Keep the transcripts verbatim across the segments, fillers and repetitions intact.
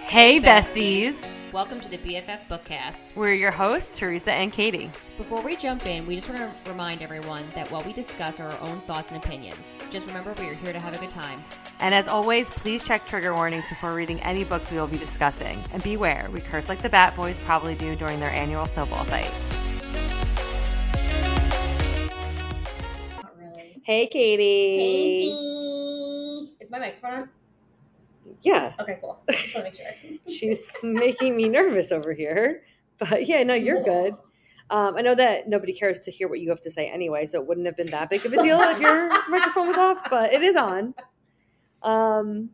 Hey, besties. Welcome to the B F F Bookcast. We're your hosts, Teresa and Katie. Before we jump in, we just want to remind everyone that while we discuss our own thoughts and opinions, just remember we are here to have a good time. And as always, please check trigger warnings before reading any books we will be discussing. And beware, we curse like the Bat Boys probably do during their annual snowball fight. Not really. Hey, Katie. Hey, T. Is my microphone on? Yeah. Okay, cool. Just want to make sure. She's making me nervous over here. But yeah, no, you're good. Um, I know that nobody cares to hear what you have to say anyway, so it wouldn't have been that big of a deal if your microphone was off, but it is on. Um,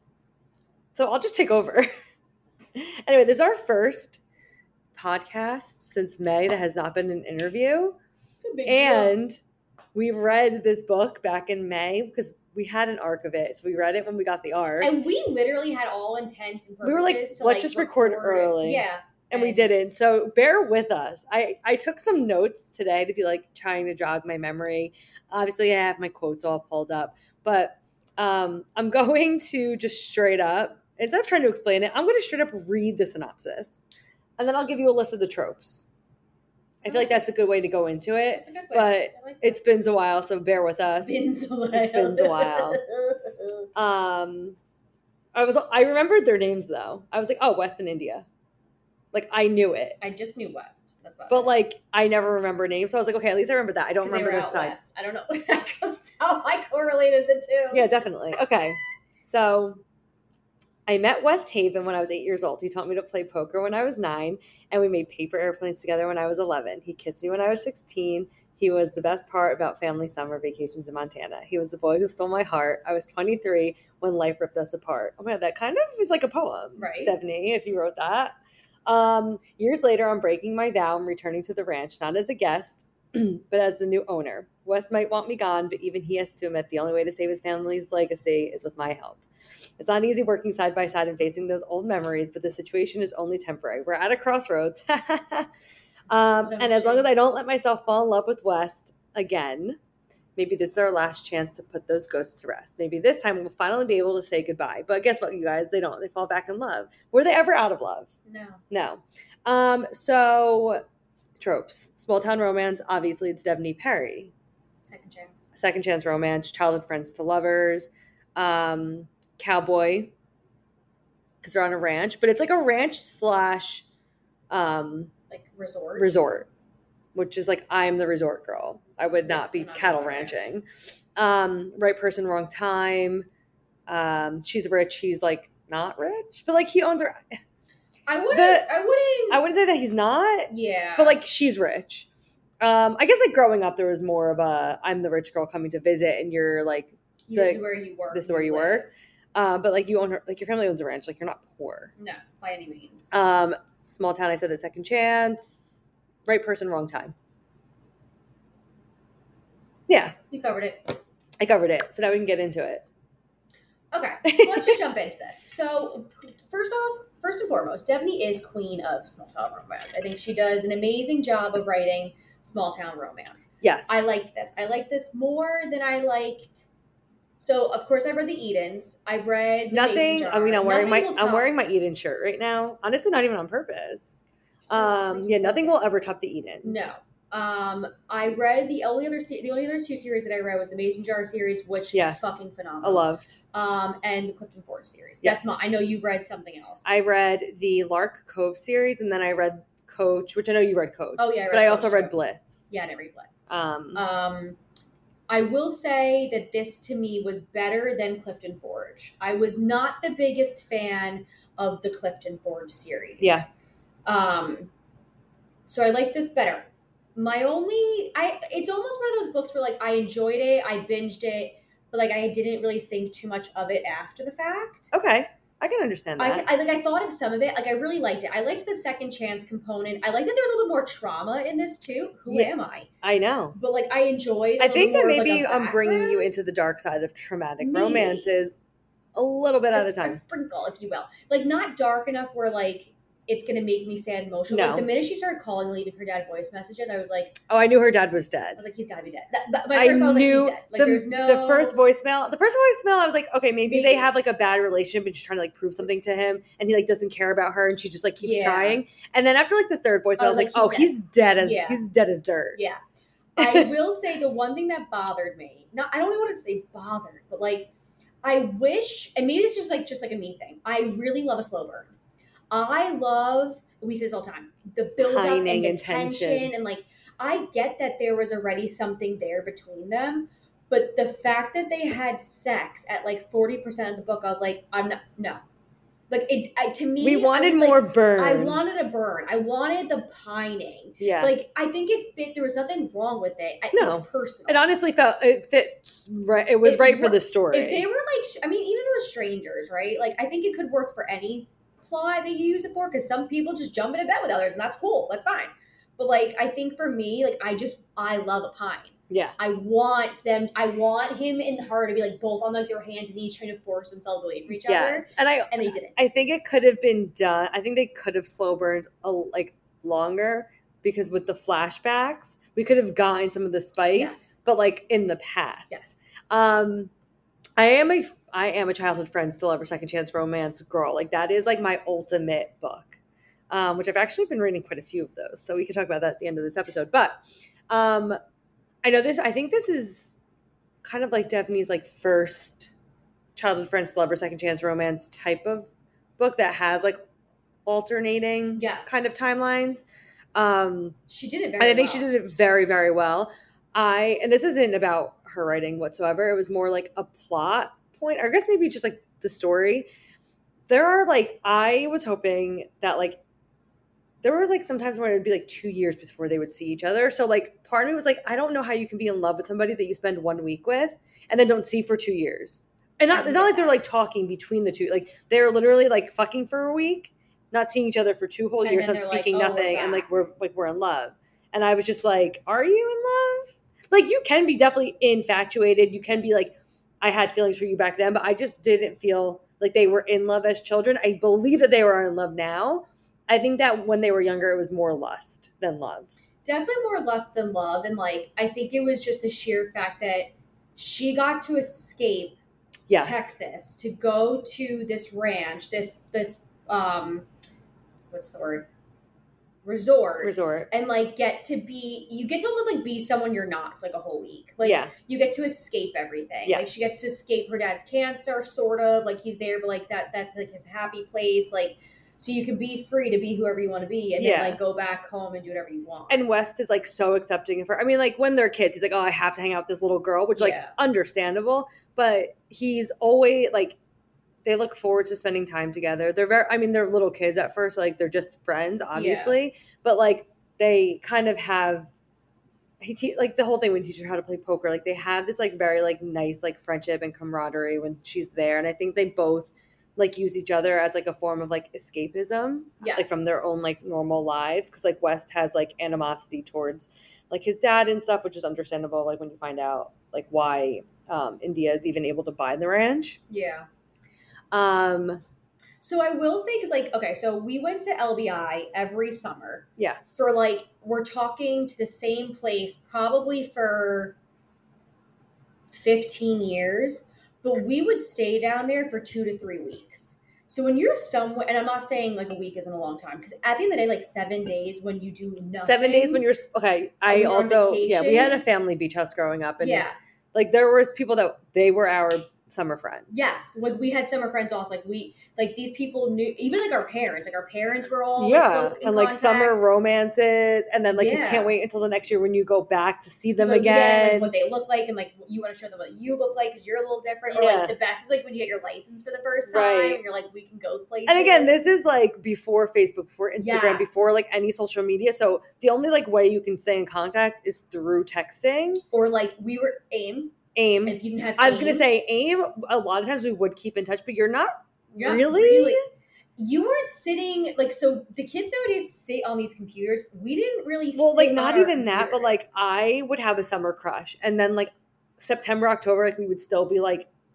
so I'll just take over. Anyway, this is our first podcast since May that has not been an interview. And deal. We've read this book back in May because we had an arc of it. So we read it when we got the arc. And we literally had all intents and purposes we were like, to let's like just record, record early. Yeah. And, and we didn't. So bear with us. I, I took some notes today to be like trying to jog my memory. Obviously, I have my quotes all pulled up. But um, I'm going to just straight up, instead of trying to explain it, I'm going to straight up read the synopsis. And then I'll give you a list of the tropes. I feel like that's a good way to go into it. It's a good way. But like it's been a while, so bear with us. It's been a while. It's been a while. um, I was I remembered their names though. I was like, oh, West and India. Like I knew it. I just knew West. That's about but it. like I never remember names, so I was like, okay, at least I remember that. I don't remember the side. West. I don't know. That's how I correlated the two. Yeah, definitely. Okay, so I met West Haven when I was eight years old. He taught me to play poker when I was nine, and we made paper airplanes together when I was eleven. He kissed me when I was sixteen. He was the best part about family summer vacations in Montana. He was the boy who stole my heart. I was twenty-three when life ripped us apart. Oh my God, that kind of is like a poem, right? Stephanie, if you wrote that. Um, years later, I'm breaking my vow and returning to the ranch, not as a guest, but as the new owner. Wes might want me gone, but even he has to admit the only way to save his family's legacy is with my help. It's not easy working side by side and facing those old memories, but the situation is only temporary. We're at a crossroads. um, and as long as I don't let myself fall in love with West again, maybe this is our last chance to put those ghosts to rest. Maybe this time we'll finally be able to say goodbye. But guess what, you guys? They don't. They fall back in love. Were they ever out of love? No. No. Um, so, tropes. Small town romance. Obviously, it's Devney Perry. Second chance. Second chance romance. Childhood friends to lovers. Um... Cowboy, because they're on a ranch, but it's like a ranch slash um like resort resort, which is like I'm the resort girl. I would not yes, be not cattle ranching. Um, right person, wrong time. Um, she's rich. He's like not rich, but like he owns her. I wouldn't. The, I wouldn't. I wouldn't say that he's not. Yeah, but like she's rich. Um, I guess like growing up, there was more of a I'm the rich girl coming to visit, and you're like the, this is where you work. This is where you live. work. Um, but like you own her, like your family owns a ranch, like you're not poor. No, by any means. Um, small town, I said the second chance, right person, wrong time. Yeah. You covered it. I covered it. So now we can get into it. Okay. Let's just jump into this. So first off, first and foremost, Devney is queen of small town romance. I think she does an amazing job of writing small town romance. Yes. I liked this. I liked this more than I liked... So of course I've read the Edens. I've read nothing. I mean, I'm wearing my I'm wearing my Eden shirt right now. Honestly, not even on purpose. Um, yeah, nothing will ever top the Edens. No. Um, I read the only other se- the only other two series that I read was the Mason Jar series, which yes. is fucking phenomenal. I loved. Um, and the Clifton Forge series. That's yes. my. I know you've read something else. I read the Lark Cove series, and then I read Coach, which I know you read Coach. Oh yeah, I read but I Coach also read Blitz. Yeah, I didn't read Blitz. Um. Um. I will say that this to me was better than Clifton Forge. I was not the biggest fan of the Clifton Forge series. Yeah. Um, so I liked this better. My only, I it's almost one of those books where like I enjoyed it, I binged it, but like I didn't really think too much of it after the fact. Okay. I can understand that. I, I like. I thought of some of it. Like, I really liked it. I liked the second chance component. I like that there was a little bit more trauma in this too. Who yeah, am I? I know. But like, I enjoyed. I think that maybe like I'm bringing you into the dark side of traumatic maybe. romances a little bit a, at a time. A sprinkle, if you will. Like, not dark enough where like it's going to make me sad and emotional. No. Like the minute she started calling and leaving her dad voice messages, I was like, oh, I knew her dad was dead. I was like, he's got to be dead. That, that, my first I thought was knew like, he's dead. Like the, there's no. the first voicemail, the first voicemail, I was like, okay, maybe, Maybe. they have like a bad relationship and she's trying to like prove something to him and he like doesn't care about her and she just like keeps Yeah. trying. And then after like the third voicemail, I was like, like, oh, he's he's dead as Yeah. he's dead as dirt. Yeah. I will say the one thing that bothered me, not, I don't know what to say bothered, but like, I wish, and maybe it's just like, just like a me thing. I really love a slow burn. I love, we say this all the time, the build up and Pining the and tension. tension. And like, I get that there was already something there between them. But the fact that they had sex at like forty percent of the book, I was like, I'm not, no. Like, it I, to me, We I wanted was more like, burn. I wanted a burn. I wanted the pining. Yeah. Like, I think it fit. There was nothing wrong with it. I, No. It's personal. It honestly felt, it fit right. It was It right for wor- the story. If they were like, I mean, even if it was strangers, right? Like, I think it could work for any plot that you use it for, because some people just jump into bed with others, and that's cool. That's fine. But like, I think for me, like, I just, I love a pine. Yeah. I want them, I want him and her to be like both on like their hands and knees trying to force themselves away from each Yes. other. And I, And they didn't. I think it could have been done. I think they could have slow burned a, like longer because with the flashbacks, we could have gotten some of the spice, Yes. but like in the past. Yes. Um, I am a I am a childhood friend, still ever second chance romance girl. Like that is like my ultimate book, um, which I've actually been reading quite a few of those. So we can talk about that at the end of this episode. But um, I know this. I think this is kind of like Daphne's like first childhood friend, still ever second chance romance type of book that has like alternating Yes. kind of timelines. Um, She did it very and I think well. she did it very, very well. I and this isn't about her writing whatsoever. It was more like a plot point, or I guess maybe just like the story. There are like I was hoping that like there were like sometimes where it would be like two years before they would see each other. So like part of me was like, I don't know how you can be in love with somebody that you spend one week with and then don't see for two years. And not it's not like they're like talking between the two. Like they're literally like fucking for a week, not seeing each other for two whole And years, then not they're like, speaking "Oh, we're nothing, and like back." we're like we're in love. And I was just like, are you in love? Like you can be definitely infatuated. You can be like, I had feelings for you back then, but I just didn't feel like they were in love as children. I believe that they were in love now. I think that when they were younger, it was more lust than love. Definitely more lust than love. And like, I think it was just the sheer fact that she got to escape Yes. Texas to go to this ranch, this, this, um, what's the word? Resort. Resort. And like get to be, you get to almost like be someone you're not for like a whole week. Like Yeah. you get to escape everything. Yeah. Like she gets to escape her dad's cancer, sort of. Like he's there, but like that, that's like his happy place. Like, so you can be free to be whoever you want to be and Yeah. then like go back home and do whatever you want. And West is like so accepting of her. I mean, like when they're kids, he's like, oh, I have to hang out with this little girl, which like Yeah. understandable. But he's always like, they look forward to spending time together. They're very, I mean, they're little kids at first, like they're just friends, obviously. But like they kind of have, he te- like the whole thing when he teaches her how to play poker, like they have this like very like nice like friendship and camaraderie when she's there. And I think they both like use each other as like a form of like escapism, Yes. like from their own like normal lives. Cause like West has like animosity towards like his dad and stuff, which is understandable. Like when you find out like why um, India is even able to buy the ranch. Yeah. Um, So I will say, because like, okay, so we went to L B I every summer yeah. for like, we're talking to the same place probably for fifteen years, but we would stay down there for two to three weeks. So when you're somewhere, and I'm not saying like a week isn't a long time, because at the end of the day, like seven days when you do nothing. Seven days when you're okay. I you're on also yeah. We vacation. had a family beach house growing up, and Yeah. like there was people that they were our summer friends. Yes, like we had summer friends also. Like we, like these people knew, even like our parents. Like our parents were all like, Yeah, close in and like contact. summer romances, and then like you Yeah. can't wait until the next year when you go back to see them Like, again. like what they look like, and like you want to show them what you look like because you're a little different. Or Yeah. like the best is like when you get your license for the first time, Right. and you're like, we can go places. And again, this is like before Facebook, before Instagram, Yes. before like any social media. So the only like way you can stay in contact is through texting. or like we were AIM. AIM. If you didn't have, I was gonna AIM, say AIM. A lot of times we would keep in touch, but you're not you're not really. You weren't sitting like so. The kids nowadays sit on these computers. We didn't really. Well, sit like on not our even that, but computers. like I would have a summer crush, and then like September, October, like we would still be like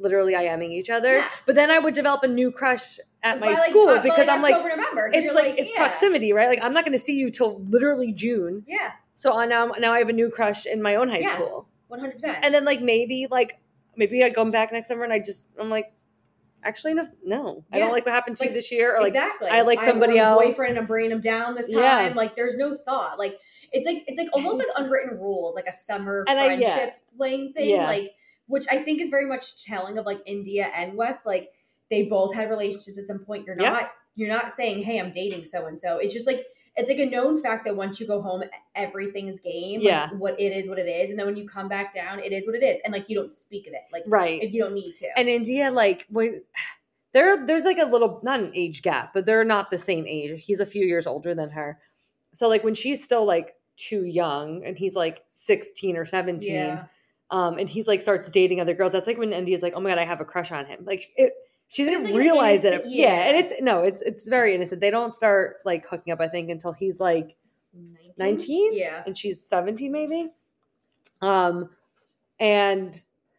literally IMing each other. Yes. But then I would develop a new crush at my By, like, school uh, by, because like, I'm like, October, November, 'cause it's you're like, like, it's yeah. proximity, right? Like I'm not going to see you till literally June. Yeah. So on now, now I have a new crush in my own high Yes. school. one hundred percent. And then like maybe like maybe I come back next summer and I just I'm like, actually no, no. I Yeah. don't like what happened to Like, you this year. Or like exactly. I like somebody I have else. a boyfriend and I'm bringing him down this time. Yeah. Like there's no thought. Like it's like it's like almost like unwritten rules, like a summer And I- friendship yeah. fling thing. Yeah. Like which I think is very much telling of like India and West. Like they both had relationships at some point. You're Yeah. not you're not saying, hey, I'm dating so and so. It's just like it's like a known fact that once you go home, everything's game. Yeah. Like, what it is, what it is. And then when you come back down, it is what it is. And like you don't speak of it. Like Right. if you don't need to. And India, like when there there's like a little not an age gap, but they're not the same age. He's a few years older than her. So like when she's still like too young and he's like sixteen or seventeen, Yeah. um, and he's like starts dating other girls, that's like when India's like, oh my God, I have a crush on him. Like it she But didn't it's like an realize it. innocent- Yeah. yeah. And it's no, it's it's very innocent. They don't start like hooking up, I think, until he's like nineteen? Yeah. and she's seventeen maybe. Um and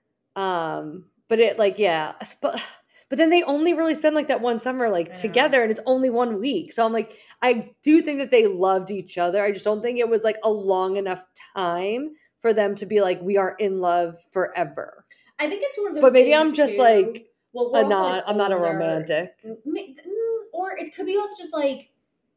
um but it like yeah, but but then they only really spend like that one summer like I know. together and it's only one week. So I'm like I do think that they loved each other. I just don't think it was like a long enough time for them to be like we are in love forever. I think it's one of those But maybe things, I'm just too. like well, a we're also, not like, I'm not a older. romantic. Ma- mm, Or it could be also just like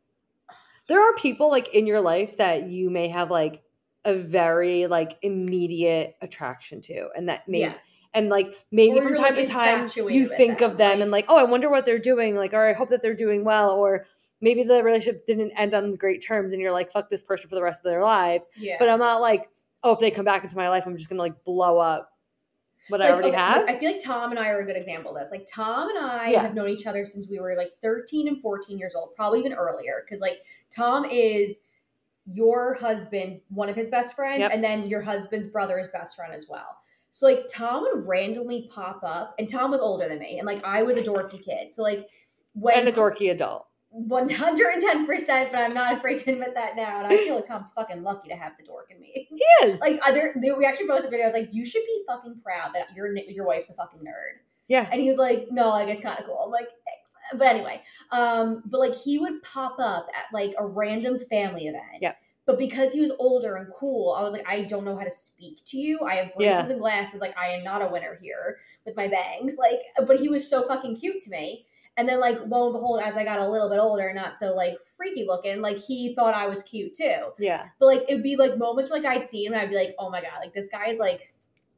There are people like in your life that you may have like a very like immediate attraction to and that may yes. and like maybe Or from you're, time like, to time infatuated you with think them, of them like- and like, oh, I wonder what they're doing, like, or I hope that they're doing well, or maybe the relationship didn't end on great terms and you're like, fuck this person for the rest of their lives. Yeah. But I'm not like, oh, if they come back into my life, I'm just gonna like blow up what I Like, already okay, have. like, I feel like Tom and I are a good example of this. Like Tom and I Yeah. have known each other since we were like thirteen and fourteen years old, probably even earlier. Because like Tom is your husband's one of his best friends, Yep. and then your husband's brother's best friend as well. So like Tom would randomly pop up, and Tom was older than me, and like I was a dorky kid. So like when and a dorky adult. one hundred ten percent, but I'm not afraid to admit that now. And I feel like Tom's fucking lucky to have the dork in me. He is. Like, other, they, we actually posted a video. I was like, you should be fucking proud that your your wife's a fucking nerd. yeah. And he was like, no, like, it's kind of cool. I'm like, thanks. But anyway, um, but like, he would pop up at like a random family event. Yeah. But because he was older and cool, I was like, I don't know how to speak to you. I have braces Yeah. and glasses. Like, I am not a winner here with my bangs. Like, but he was so fucking cute to me. And then, like, lo and behold, as I got a little bit older, not so, like, freaky looking, like, he thought I was cute, too. Yeah. But, like, it would be, like, moments where, like, I'd see him and I'd be like, oh, my God, like, this guy is, like,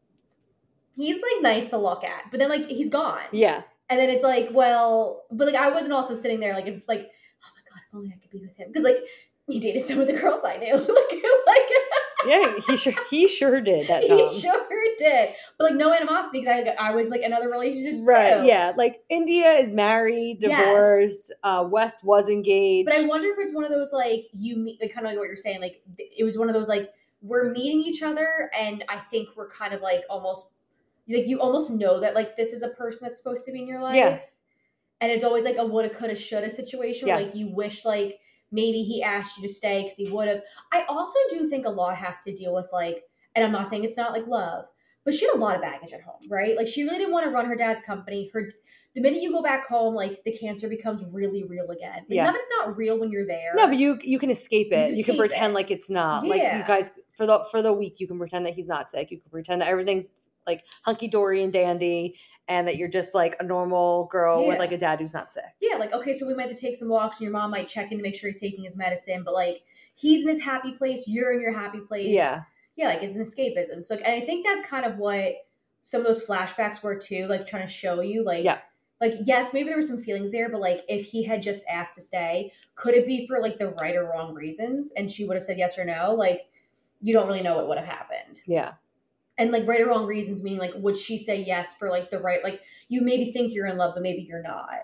he's, like, nice to look at. But then, like, he's gone. Yeah. And then it's like, well, but, like, I wasn't also sitting there, like, if, like, oh, my God, if only I could be with him. Because, like, he dated some of the girls I knew. like, like Yeah, he sure he sure did that time. he sure did. But, like, no animosity because I, I was, like, in other relationships, Right, too. yeah. Like India is married, Yes. divorced, uh, West was engaged. But I wonder if it's one of those, like, you meet, like, kind of like what you're saying, like, th- it was one of those, like, we're meeting each other, and I think we're kind of, like, almost, like, you almost know that, like, this is a person that's supposed to be in your life. Yeah. And it's always, like, a woulda, coulda, shoulda situation where, Yes. like, you wish, like, maybe he asked you to stay because he would have. I also do think a lot has to deal with, like, and I'm not saying it's not, like, love, but she had a lot of baggage at home, right? Like, she really didn't want to run her dad's company. Her The minute you go back home, like, the cancer becomes really real again. Like, Yeah. not that it's not real when you're there. No, but you you can escape it. You You can can, escape pretend it. like it's not. Like Yeah. you guys for the for the week you can pretend that he's not sick. You can pretend that everything's like hunky dory and dandy and that you're just like a normal girl Yeah. with like a dad who's not sick. Yeah, like, okay, so we might have to take some walks and your mom might check in to make sure he's taking his medicine, but like he's in his happy place, you're in your happy place. Yeah. Yeah, like it's an escapism. So, and I think that's kind of what some of those flashbacks were too, like trying to show you, like, Yeah. like, yes, maybe there were some feelings there, but like if he had just asked to stay, could it be for like the right or wrong reasons? And she would have said yes or no. Like, you don't really know what would have happened. Yeah. And like right or wrong reasons, meaning like, would she say yes for like the right, like you maybe think you're in love, but maybe you're not.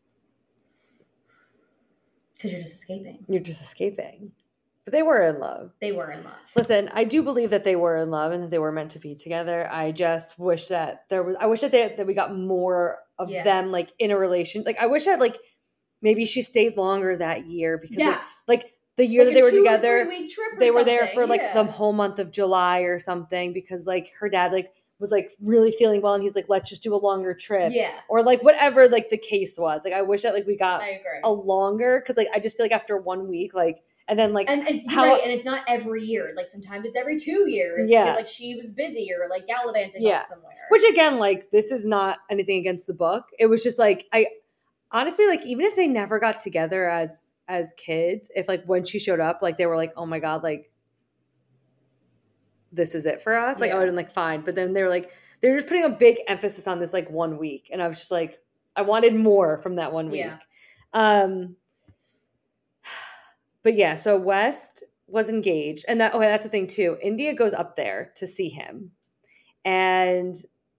Because you're just escaping. You're just escaping. But they were in love. They were in love. Listen, I do believe that they were in love and that they were meant to be together. I just wish that there was I wish that they that we got more of Yeah. them like in a relation. Like I wish that like maybe she stayed longer that year because like, Yes. like the year Like that a they were two or together, three-week trip or they were there something, for like yeah. the whole month of July or something because like her dad like was like really feeling well and he's like, let's just do a longer trip. Yeah. Or like whatever like the case was. Like I wish that like we got I agree. a longer, because like I just feel like after one week, like and then like and, and you're how right, and it's not every year. Like sometimes it's every two years. Yeah. Because like she was busy or like gallivanting Yeah. off somewhere. Which again, like this is not anything against the book. It was just like I honestly like even if they never got together as as kids, if like when she showed up, like they were like, oh my God, like this is it for us. Like, Yeah. I would have been like, fine. But then they were like, they were just putting a big emphasis on this like one week. And I was just like, I wanted more from that one week. Yeah. Um, but yeah, so West was engaged. And that, oh, that's the thing too. India goes up there to see him. And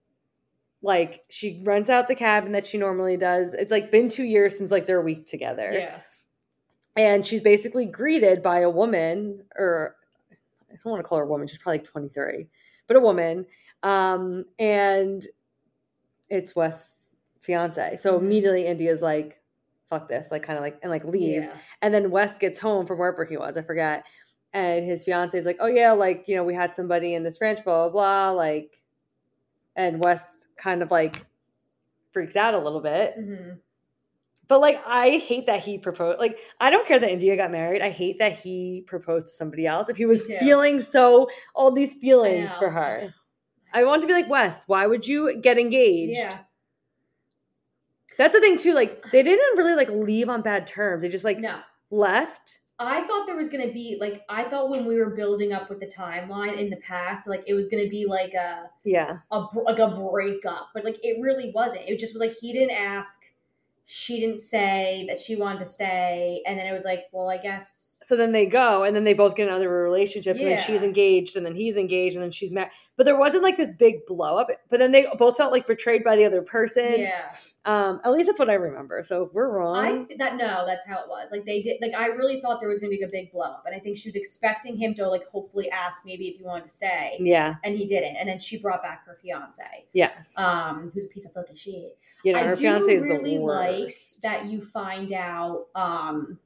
like, she rents out the cabin that she normally does. It's like been two years since like they're a week together. Yeah. And she's basically greeted by a woman, or I don't want to call her a woman. She's probably like twenty-three, but a woman. Um, and it's West's fiance. So Mm-hmm. immediately India's like, fuck this, like kind of like, and like leaves. Yeah. And then West gets home from wherever he was, I forget. And his fiance is like, oh yeah, like, you know, we had somebody in this ranch, blah, blah, blah. Like, and West kind of like freaks out a little bit. Mm-hmm. But, like, I hate that he proposed. Like, I don't care that India got married. I hate that he proposed to somebody else. If he was feeling so, all these feelings for her. I want to be like, West, why would you get engaged? Yeah. That's the thing, too. Like, they didn't really, like, leave on bad terms. They just, like, No. left. I thought there was going to be, like, I thought when we were building up with the timeline in the past, like, it was going to be, like, a, Yeah. a, like, a breakup. But, like, it really wasn't. It just was, like, he didn't ask. She didn't say that she wanted to stay. And then it was like, well, I guess. So then they go, and then they both get in other relationships, Yeah. and then she's engaged, and then he's engaged, and then she's married. But there wasn't, like, this big blow up. But then they both felt, like, betrayed by the other person. Yeah. Um, at least that's what I remember. So if we're wrong. I th- that no, that's how it was. Like they did. Like I really thought there was going to be a big blow up, and I think she was expecting him to like hopefully ask maybe if he wanted to stay. Yeah. And he didn't. And then she brought back her fiance. Yes. Um, who's a piece of fucking shit. You know, I her do fiance is really the like worst. that you find out, um,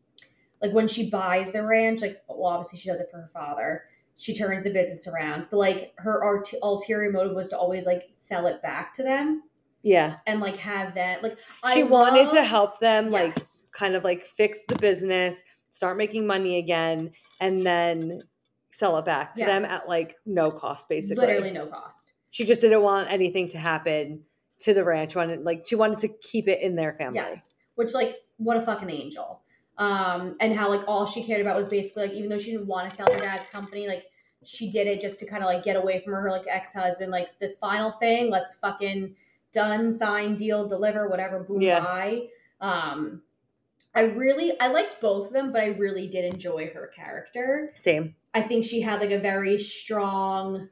like when she buys the ranch. Like, well, obviously she does it for her father. She turns the business around, but like her art- ulterior motive was to always like sell it back to them. Yeah. And like have that like she I wanted love, to help them like yes. kind of like fix the business, start making money again, and then sell it back to yes. them at like no cost, basically. Literally no cost. She just didn't want anything to happen to the ranch. Wanted like she wanted to keep it in their family. Yes. Which like what a fucking angel. Um and how like all she cared about was basically like even though she didn't want to sell her dad's company, like she did it just to kind of like get away from her, her like ex-husband, like this final thing, let's fucking done, sign, deal, deliver, whatever, boom, Yeah. bye. Um, I really, I liked both of them, but I really did enjoy her character. Same. I think she had like a very strong,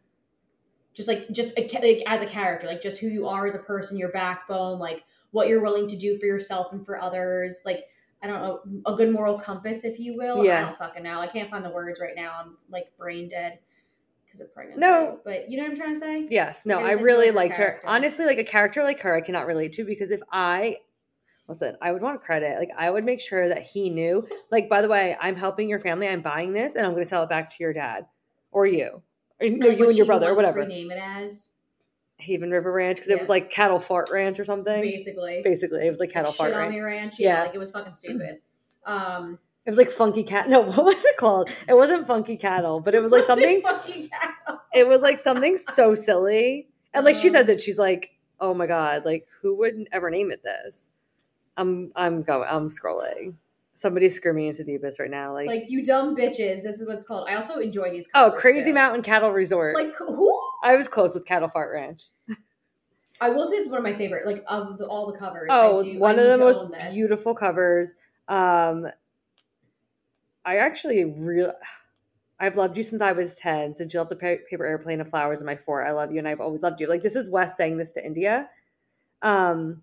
just like, just a, like as a character, like just who you are as a person, your backbone, like what you're willing to do for yourself and for others. Like, I don't know, a good moral compass, if you will. Yeah. I don't fucking know. I can't find the words right now. I'm like brain dead. Of pregnancy. No, but you know what I'm trying to say? Yes. No, I, I really liked her. character. Honestly, like a character like her, I cannot relate to because if I listen, I would want credit. Like I would make sure that he knew. Like, by the way, I'm helping your family. I'm buying this, and I'm going to sell it back to your dad or you, or no, like you and your brother, or wants to whatever. rename it as Haven River Ranch because Yeah. it was like Cattle Fart Ranch or something. basically. Basically, it was like Cattle Shit Fart on Ranch. me ranch. Yeah. Yeah, like it was fucking stupid. Um, It was like Funky Cat. No, what was it called? It wasn't Funky Cattle, but it was like something. fucking cattle? It was like something so silly, and like she Um, said that she's like, "Oh my god, like who would ever name it this?" I'm I'm going. I'm scrolling. Somebody's screaming into the abyss right now. Like, Like you dumb bitches. This is what's called. I also enjoy these. oh, covers, Crazy too. Mountain Cattle Resort. Like who? I was close with Cattle Fart Ranch. I will say this is one of my favorite. Like of the, all the covers. Oh, I do, one I of need the to most own this. beautiful covers. Um, I actually really, I've loved you since I was ten. Since you left the pa- paper airplane of flowers in my fort, I love you, and I've always loved you. Like this is Wes saying this to India. Um,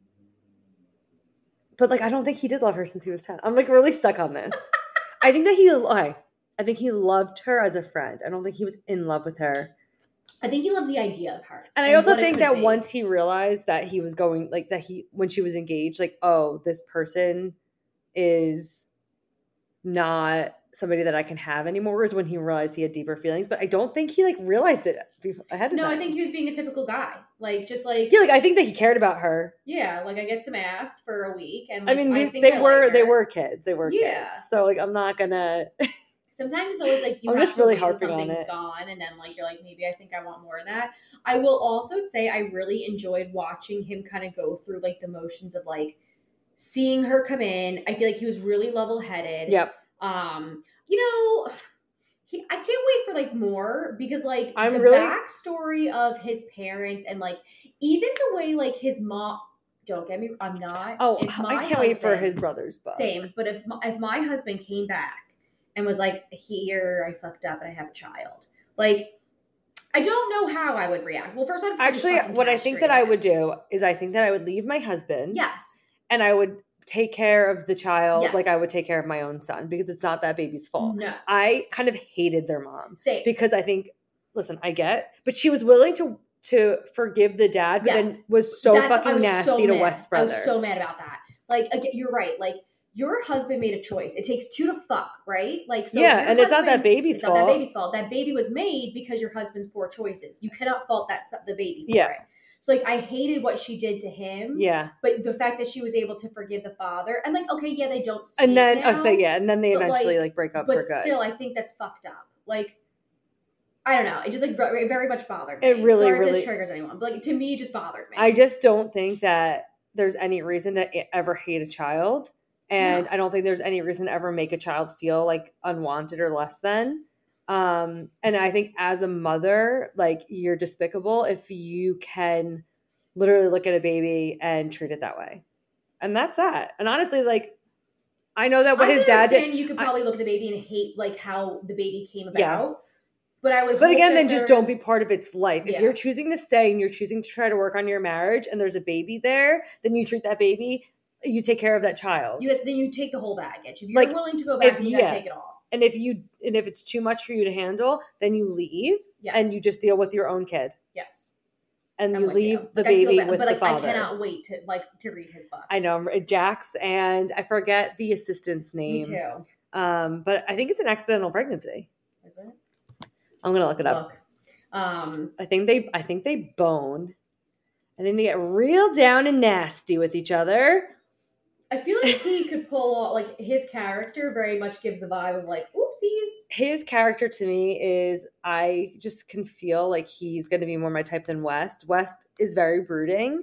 but like I don't think he did love her since he was ten. I'm like really stuck on this. I think that he, I, I think he loved her as a friend. I don't think he was in love with her. I think he loved the idea of her. And I also what it think could that be. once he realized that he was going, like that he, when she was engaged, like, oh, this person is not somebody that I can have anymore is when he realized he had deeper feelings. But I don't think he like realized it ahead of No, time. I think he was being a typical guy. Like, just like yeah, like I think that he cared about her. Yeah, like I get some ass for a week, and I like, mean, I they, think they I were like they her. were kids. They were Yeah. kids. So like I'm not gonna. Sometimes it's always like you I'm have just to really wait till harping on something's it. gone, and then like you're like, maybe I think I want more of that. I will also say I really enjoyed watching him kind of go through like the motions of like seeing her come in. I feel like he was really level headed. Yep. Um, you know, he, I can't wait for like more because like I'm the really- backstory of his parents and like even the way like his mom. Don't get me. I'm not. Oh, if my I can't wait for husband- his brother's book. Same, but if my, if my husband came back and was like, "Here, I fucked up and I have a child," like, I don't know how I would react. Well, first, I'd Actually, fucking what I think that castrate I him. would do is I think that I would leave my husband. Yes. And I would take care of the child Yes. like I would take care of my own son because it's not that baby's fault. No. I kind of hated their mom. Same. Because I think, listen, I get, but she was willing to to forgive the dad, but Yes. then was so That's- I fucking was nasty so to mad. West's I brother. was so mad about that. Like, again, you're right. Like, your husband made a choice. It takes two to fuck, right? Like, so yeah, your and it's not that husband- baby's it's fault. not that baby's fault. That baby was made because your husband's poor choices. You cannot fault that the baby for Yeah. it. So, like, I hated what she did to him. Yeah. But the fact that she was able to forgive the father, and like, okay, yeah, they don't speak And then, now, oh, so yeah, and then they but, eventually like- like, break up but for good. still, I think that's fucked up. Like, I don't know. It just like very, very much bothered me. It really, Sorry if really- this triggers anyone, but like to me, it just bothered me. I just don't think that there's any reason to ever hate a child. And No. I don't think there's any reason to ever make a child feel like unwanted or less than. Um, and I think as a mother, like you're despicable if you can literally look at a baby and treat it that way. And that's that. And honestly, like, I know that what I his can dad understand did. you could I- probably look at the baby and hate like how the baby came about. Yes. But I would But hope again, that then just don't there's- be part of its life. If Yeah. you're choosing to stay and you're choosing to try to work on your marriage and there's a baby there, then you treat that baby, you take care of that child. you then you take the whole baggage. If you're Like, willing to go back, if- then you yeah. gotta take it all. And if you and if it's too much for you to handle, then you leave Yes. and you just deal with your own kid. Yes. And I'm you with leave you. the Like, I feel baby bad, with but the like I father. cannot wait to like to read his book. I know Jax, and I forget the assistant's Me name. too. Um, but I think it's an accidental pregnancy. Is it? I'm gonna look it up. Look. Um I think they I think they bone. And then they get real down and nasty with each other. I feel like he could pull off like his character very much gives the vibe of like oopsies. His character to me is I just can feel like he's going to be more my type than West. West is very brooding.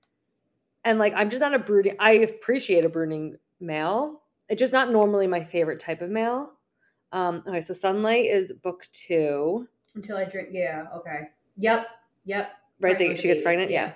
And like I'm just not a brooding I appreciate a brooding male. It's just not normally my favorite type of male. Um okay, so Sunlight is book two. Until I drink yeah, okay. Yep. Yep. Right, Pregnant they, with she the gets baby, pregnant, yeah. yeah.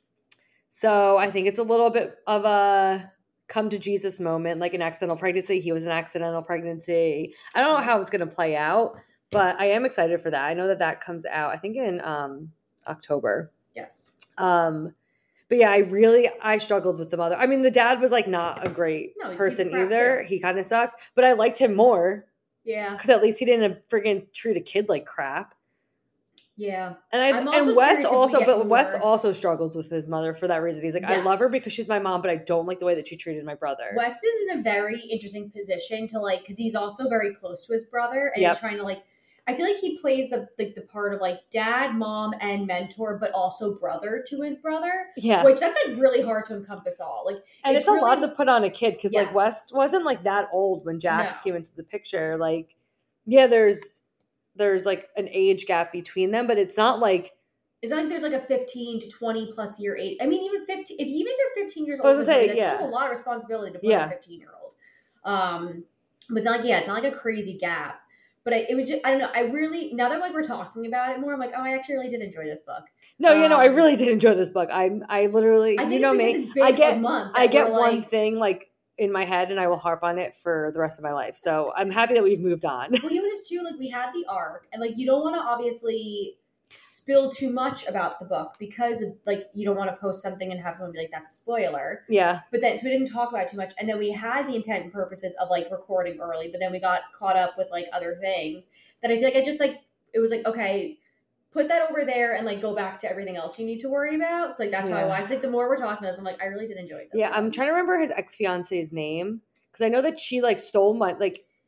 So I think it's a little bit of a come to Jesus moment, like an accidental pregnancy. He was an accidental pregnancy. I don't know how it's going to play out, but I am excited for that. I know that that comes out, I think in um, October. Yes. Um, but yeah, I really, I struggled with the mother. I mean, the dad was like not a great No, he's a piece person of crap, either. too. He kind of sucks, but I liked him more Yeah. because at least he didn't friggin' treat a kid like crap. Yeah. And I I'm also and Wes curious if we also, get but Wes more- also struggles with his mother for that reason. He's like, I love her Yes. because she's my mom, but I don't like the way that she treated my brother. Wes is in a very interesting position to like because he's also very close to his brother and Yep. he's trying to like I feel like he plays the like the part of like dad, mom, and mentor, but also brother to his brother. Yeah, Which that's like really hard to encompass all. Like and it's, it's a lot really- to put on a kid because like Yes. Wes wasn't like that old when Jax No. came into the picture. Like, yeah, there's there's like an age gap between them, but it's not like. it's not like there's like a fifteen to twenty plus year age. I mean, even fifteen if even if you're fifteen years I was old, gonna say, that's yeah. still a lot of responsibility to put Yeah. on a fifteen year old. Um but it's not like yeah, it's not like a crazy gap. But I, it was just I don't know. I really now that like we're talking about it more, I'm like, oh, I actually really did enjoy this book. No, you know, I Um, really did enjoy this book. I I literally, I think you know it's me, because it's been I get a month. I that get we're, one like, thing like in my head, and I will harp on it for the rest of my life. So I'm happy that we've moved on. Well, you know what it is too? Like we had the arc, and like you don't want to obviously spill too much about the book because of, like you don't want to post something and have someone be like, "That's spoiler." Yeah, But then so we didn't talk about it too much, and then we had the intent and purposes of like recording early, but then we got caught up with like other things that I feel like I just like it was like okay. Put that over there and like go back to everything else you need to worry about. So like that's why I Yeah. watched. Like the more we're talking about this, I'm like I really did enjoy this. yeah. I'm trying to remember his ex fiance's name because I know that she like stole my like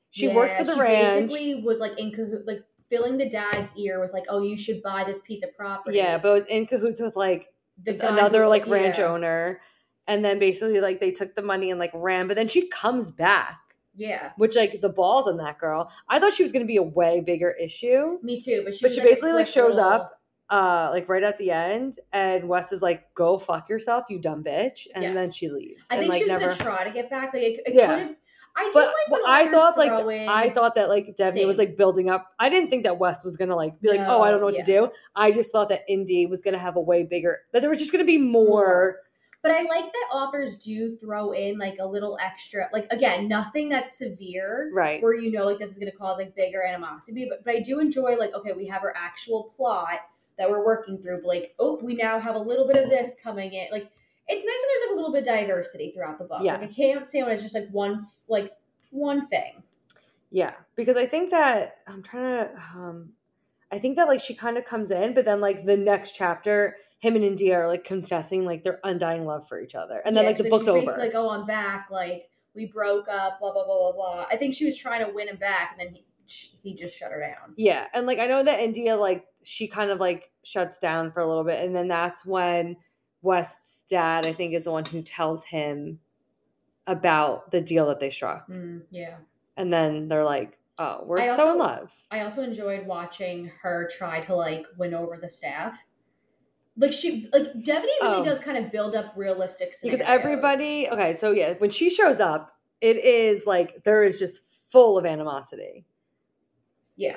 She yeah, worked for the she ranch. basically was like in cahoot, like filling the dad's ear with like, oh, you should buy this piece of property. Yeah, but it was in cahoots with like the guy another who, like ranch yeah. owner. And then basically like they took the money and like ran, but then she comes back. Yeah. Which like the balls on that girl. I thought she was going to be a way bigger issue. Me too, but she, but was she like basically like shows little... up uh like right at the end, and Wes is like, go fuck yourself, you dumb bitch, and yes. then she leaves. I and, think like, she was never... gonna try to get back. Like it, it yeah. could have. I do but, like but when I thought like in... I thought that like Debbie was like building up. I didn't think that Wes was gonna like be like, no, oh, I don't know what yeah. to do. I just thought that Indy was gonna have a way bigger, that there was just gonna be more. more. But I like that authors do throw in like a little extra, like again, nothing that's severe, right? Where you know like this is going to cause like bigger animosity. But but I do enjoy like, okay, we have our actual plot that we're working through. But like, oh, we now have a little bit of this coming in. Like it's nice when there's like a little bit of diversity throughout the book. Yeah, like, I can't say when it's just like one like one thing. Yeah, because I think that I'm trying to. Um, I think that like she kind of comes in, but then like the next chapter, him and India are like confessing like their undying love for each other, and then yeah, like the so book's she's over. Basically like, oh, I'm back. Like we broke up. Blah blah blah blah blah. I think she was trying to win him back, and then he he just shut her down. Yeah, and like I know that India like she kind of like shuts down for a little bit, and then that's when West's dad, I think, is the one who tells him about the deal that they struck. Mm, yeah, and then they're like, oh, we're I so also, in love. I also enjoyed watching her try to like win over the staff. Like she, like Devaney really oh. does kind of build up realistic scenarios. Because everybody, okay, so yeah, when she shows up, it is like there is just full of animosity. Yeah.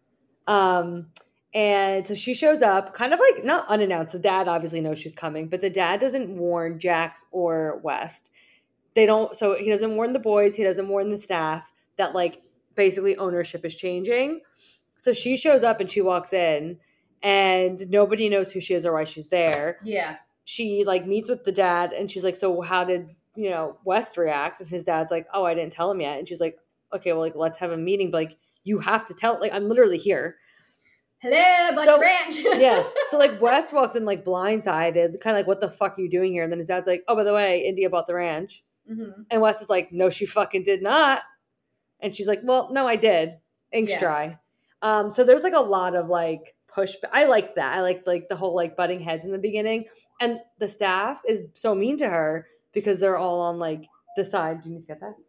Um, and so she shows up, kind of like not unannounced. The dad obviously knows she's coming, but the dad doesn't warn Jax or West. They don't. So he doesn't warn the boys. He doesn't warn the staff that like basically ownership is changing. So she shows up and she walks in. And nobody knows who she is or why she's there. Yeah. She, like, meets with the dad, and she's like, so how did, you know, West react? And his dad's like, oh, I didn't tell him yet. And she's like, okay, well, like, let's have a meeting. But, like, you have to tell, like, I'm literally here. Hello, Butch so, Ranch. yeah. So, like, West walks in, like, blindsided, kind of like, what the fuck are you doing here? And then his dad's like, oh, by the way, India bought the ranch. Mm-hmm. And West is like, no, she fucking did not. And she's like, well, no, I did. Ink's yeah. dry. Um, so there's, like, a lot of, like, push. I like that. I like like the whole like butting heads in the beginning, and the staff is so mean to her because they're all on like the side. Do you need to get that?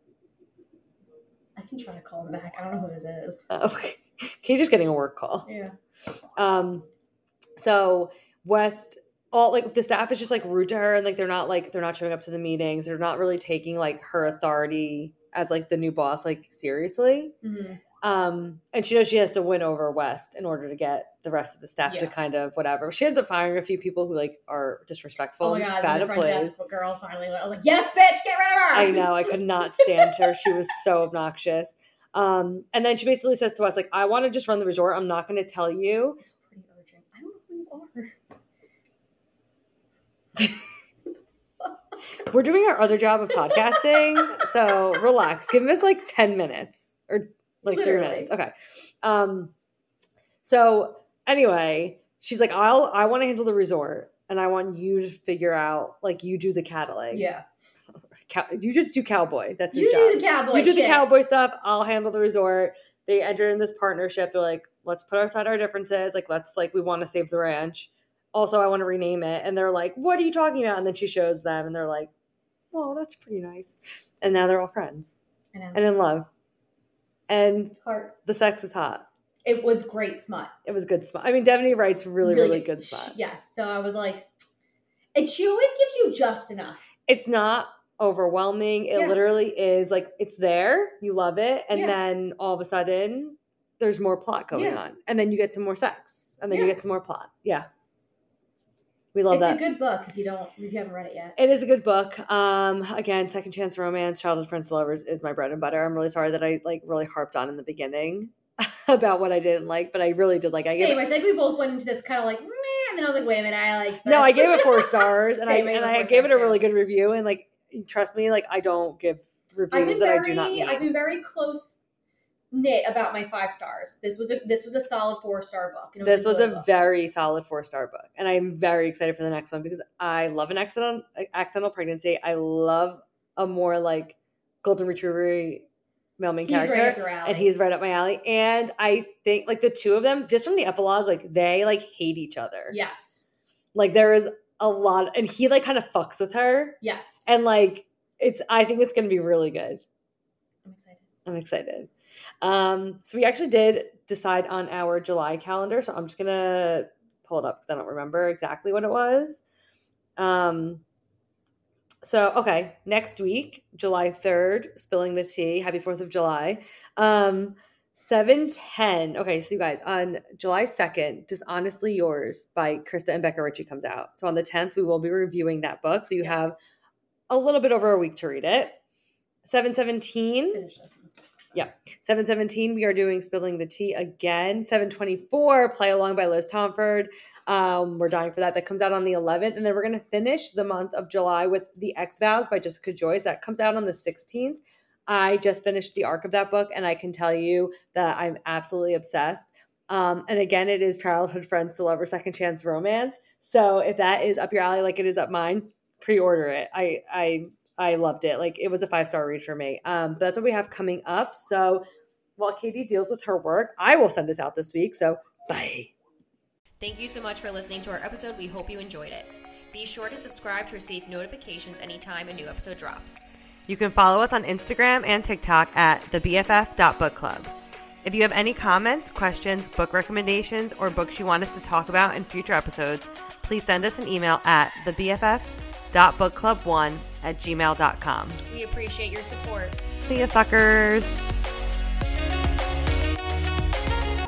I can try to call him back. I don't know who this is. Uh, okay, he's just getting a work call. Yeah. Um. So West, all like the staff is just like rude to her, and like they're not like they're not showing up to the meetings. They're not really taking like her authority as like the new boss like seriously. Mm-hmm. Um, and she knows she has to win over West in order to get the rest of the staff yeah. to kind of whatever. She ends up firing a few people who like are disrespectful. Oh my god, bad the at front plays. desk girl finally went. I was like, yes, bitch, get rid of her. I know, I could not stand her. She was so obnoxious. Um, and then she basically says to us, like, I want to just run the resort. I'm not going to tell you. It's pretty urgent. I don't know who you are. We're doing our other job of podcasting, so relax. Give us like ten minutes or like Literally. three minutes. Okay. Um, so anyway, she's like, I'll, I want to handle the resort, and I want you to figure out, like, you do the cattling. Yeah. Cow- you just do cowboy. That's his you job. You do the cowboy You do shit. the cowboy stuff. I'll handle the resort. They enter in this partnership. They're like, let's put aside our differences. Like, let's, like, we want to save the ranch. Also, I want to rename it. And they're like, what are you talking about? And then she shows them, and they're like, oh, that's pretty nice. And now they're all friends. And in love. And Hearts. The sex is hot. It was great smut. It was good smut. I mean, Devaney writes really, really, really good smut. Yes. So I was like, and she always gives you just enough. It's not overwhelming. It yeah. literally is like, it's there. You love it. And yeah. then all of a sudden, there's more plot going yeah. on. And then you get some more sex. And then yeah. you get some more plot. Yeah. We love it's that. It's a good book if you don't, if you haven't read it yet. It is a good book. Um, again, Second Chance Romance, Childhood Friends Lovers is my bread and butter. I'm really sorry that I like really harped on in the beginning about what I didn't like, but I really did like. I Same. Gave it, I think we both went into this kind of like, meh, and then I was like, wait a minute, I like. This. No, I gave it four stars, and Same, I and I I gave it a too. really good review. And like, trust me, like I don't give reviews that very, I do not mean. I've been very close knit about my five stars. This was a this was a solid four star book. And it this was a, was a book. very solid four star book, and I'm very excited for the next one because I love an accidental accidental pregnancy. I love a more like golden retriever male main He's right character. up your alley. And he's right up my alley. And I think like the two of them, just from the epilogue, like they like hate each other. Yes. Like there is a lot, and he like kind of fucks with her. Yes. And like it's, I think it's going to be really good. I'm excited. I'm excited. Um, so we actually did decide on our July calendar. So I'm just going to pull it up because I don't remember exactly what it was. Um, so, okay, next week, July third, Spilling the Tea. Happy fourth of July. Um, seven ten. Okay, so you guys, on July second, Dishonestly Yours by Krista and Becca Ritchie comes out. So on the tenth, we will be reviewing that book. So you Yes. have a little bit over a week to read it. seven seventeen. Finish this one. Yeah. seven seventeen, we are doing Spilling the Tea again. seven twenty-four, Play Along by Liz Tomford. Um, we're dying for that. That comes out on the eleventh. And then we're going to finish the month of July with The X-Vows by Jessica Joyce. That comes out on the sixteenth. I just finished the arc of that book, and I can tell you that I'm absolutely obsessed. Um, and again, it is childhood friends to lover, second chance romance. So if that is up your alley like it is up mine, pre-order it. I I I loved it. Like it was a five-star read for me. Um, but that's what we have coming up. So while Katie deals with her work, I will send this out this week. So bye. Thank you so much for listening to our episode. We hope you enjoyed it. Be sure to subscribe to receive notifications anytime a new episode drops. You can follow us on Instagram and TikTok at the B F F dot book club. If you have any comments, questions, book recommendations, or books you want us to talk about in future episodes, please send us an email at the B F F dot book club one at gmail dot com. We appreciate your support. See ya, suckers.